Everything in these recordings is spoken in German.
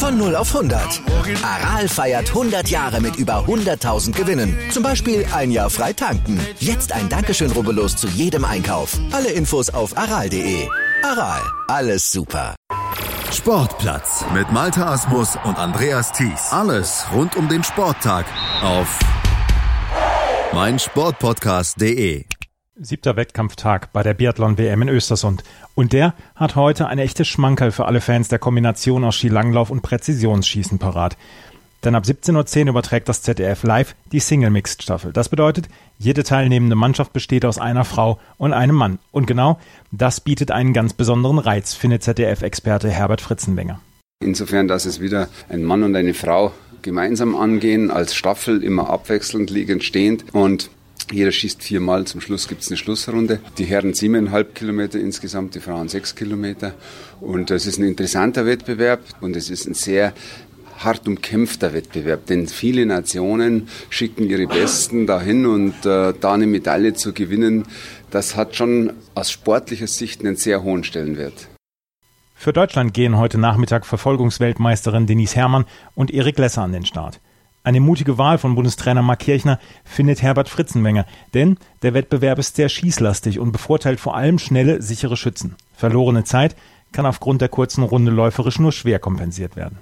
Von 0 auf 100. Aral feiert 100 Jahre mit über 100.000 Gewinnen. Zum Beispiel ein Jahr frei tanken. Jetzt ein Dankeschön, rubbellos zu jedem Einkauf. Alle Infos auf aral.de. Aral, alles super. Sportplatz mit Malte Asmus und Andreas Thies. Alles rund um den Sporttag auf meinsportpodcast.de. 7. Wettkampftag bei der Biathlon-WM in Östersund. Und der hat heute eine echte Schmankerl für alle Fans der Kombination aus Skilanglauf und Präzisionsschießen parat. Denn ab 17.10 Uhr überträgt das ZDF live die Single-Mixed-Staffel. Das bedeutet, jede teilnehmende Mannschaft besteht aus einer Frau und einem Mann. Und genau das bietet einen ganz besonderen Reiz, findet ZDF-Experte Herbert Fritzenwenger. Insofern, dass es wieder ein Mann und eine Frau gemeinsam angehen, als Staffel, immer abwechselnd, liegend, stehend. Und jeder schießt 4 Mal, zum Schluss gibt es eine Schlussrunde. Die Herren 7,5 Kilometer insgesamt, die Frauen 6 Kilometer. Und das ist ein interessanter Wettbewerb und es ist ein sehr hart umkämpfter Wettbewerb, denn viele Nationen schicken ihre Besten dahin und da eine Medaille zu gewinnen, das hat schon aus sportlicher Sicht einen sehr hohen Stellenwert. Für Deutschland gehen heute Nachmittag Verfolgungsweltmeisterin Denise Herrmann und Erik Lesser an den Start. Eine mutige Wahl von Bundestrainer Marc Kirchner findet Herbert Fritzenwenger, denn der Wettbewerb ist sehr schießlastig und bevorteilt vor allem schnelle, sichere Schützen. Verlorene Zeit kann aufgrund der kurzen Runde läuferisch nur schwer kompensiert werden.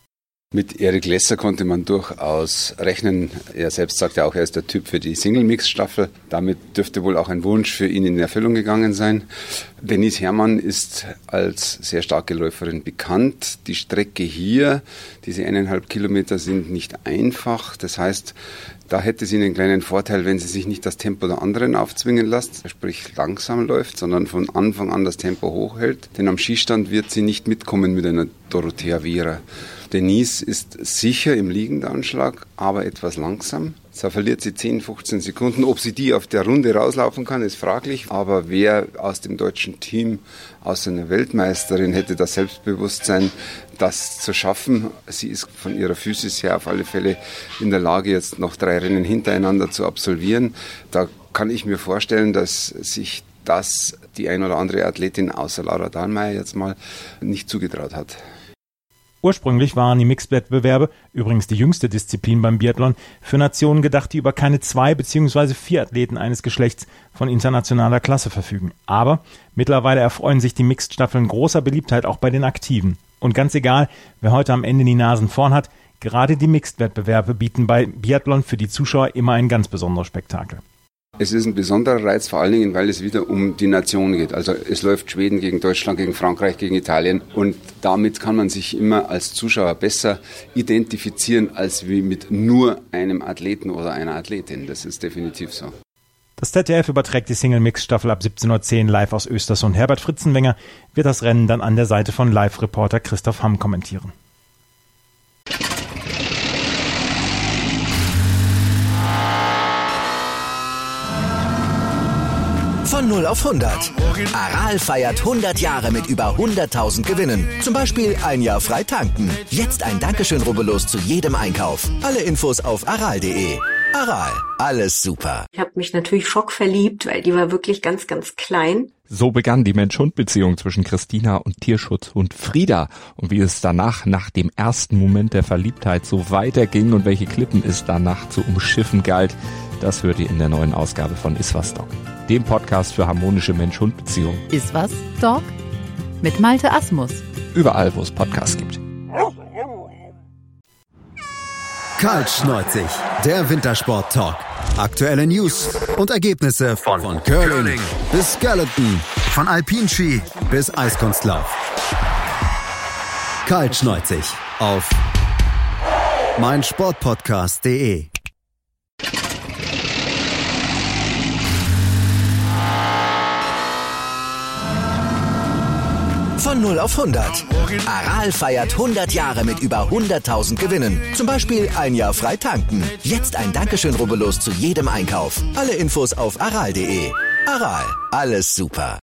Mit Erik Lesser konnte man durchaus rechnen. Er selbst sagt ja auch, er ist der Typ für die Single-Mix-Staffel. Damit dürfte wohl auch ein Wunsch für ihn in Erfüllung gegangen sein. Denise Herrmann ist als sehr starke Läuferin bekannt. Die Strecke hier, diese 1,5 Kilometer, sind nicht einfach. Das heißt, da hätte sie einen kleinen Vorteil, wenn sie sich nicht das Tempo der anderen aufzwingen lässt, sprich langsam läuft, sondern von Anfang an das Tempo hochhält. Denn am Schießstand wird sie nicht mitkommen mit einer Dorothea Viera. Denise ist sicher im Liegendanschlag, aber etwas langsam. Da verliert sie 10, 15 Sekunden. Ob sie die auf der Runde rauslaufen kann, ist fraglich. Aber wer aus dem deutschen Team, außer einer Weltmeisterin, hätte das Selbstbewusstsein, das zu schaffen? Sie ist von ihrer Physis her auf alle Fälle in der Lage, jetzt noch 3 Rennen hintereinander zu absolvieren. Da kann ich mir vorstellen, dass sich das die ein oder andere Athletin außer Laura Dahlmeier jetzt mal nicht zugetraut hat. Ursprünglich waren die Mixed-Wettbewerbe, übrigens die jüngste Disziplin beim Biathlon, für Nationen gedacht, die über keine 2 bzw. 4 Athleten eines Geschlechts von internationaler Klasse verfügen. Aber mittlerweile erfreuen sich die Mixed-Staffeln großer Beliebtheit auch bei den Aktiven. Und ganz egal, wer heute am Ende die Nasen vorn hat, gerade die Mixed-Wettbewerbe bieten bei Biathlon für die Zuschauer immer ein ganz besonderes Spektakel. Es ist ein besonderer Reiz, vor allen Dingen, weil es wieder um die Nation geht. Also es läuft Schweden gegen Deutschland, gegen Frankreich, gegen Italien. Und damit kann man sich immer als Zuschauer besser identifizieren, als wie mit nur einem Athleten oder einer Athletin. Das ist definitiv so. Das ZDF überträgt die Single-Mix-Staffel ab 17.10 Uhr live aus Östersund. Herbert Fritzenwenger wird das Rennen dann an der Seite von Live-Reporter Christoph Hamm kommentieren. Von 0 auf 100. Aral feiert 100 Jahre mit über 100.000 Gewinnen. Zum Beispiel ein Jahr frei tanken. Jetzt ein Dankeschön, rubbellos zu jedem Einkauf. Alle Infos auf aral.de. Aral, alles super. Ich habe mich natürlich schockverliebt, weil die war wirklich ganz, ganz klein. So begann die Mensch-Hund-Beziehung zwischen Christina und Tierschutzhund Frieda. Und wie es danach, nach dem ersten Moment der Verliebtheit, so weiterging und welche Klippen es danach zu umschiffen galt, das hört ihr in der neuen Ausgabe von Iswas Dog, dem Podcast für harmonische Mensch-Hund-Beziehungen. Iswas Dog mit Malte Asmus. Überall, wo es Podcasts gibt. Kaltschneuzig, der Wintersport-Talk. Aktuelle News und Ergebnisse von Curling bis Skeleton, von Alpinski bis Eiskunstlauf. Kaltschneuzig auf meinsportpodcast.de. Von 0 auf 100. Aral feiert 100 Jahre mit über 100.000 Gewinnen. Zum Beispiel ein Jahr frei tanken. Jetzt ein Dankeschön, rubbellos zu jedem Einkauf. Alle Infos auf aral.de. Aral, alles super.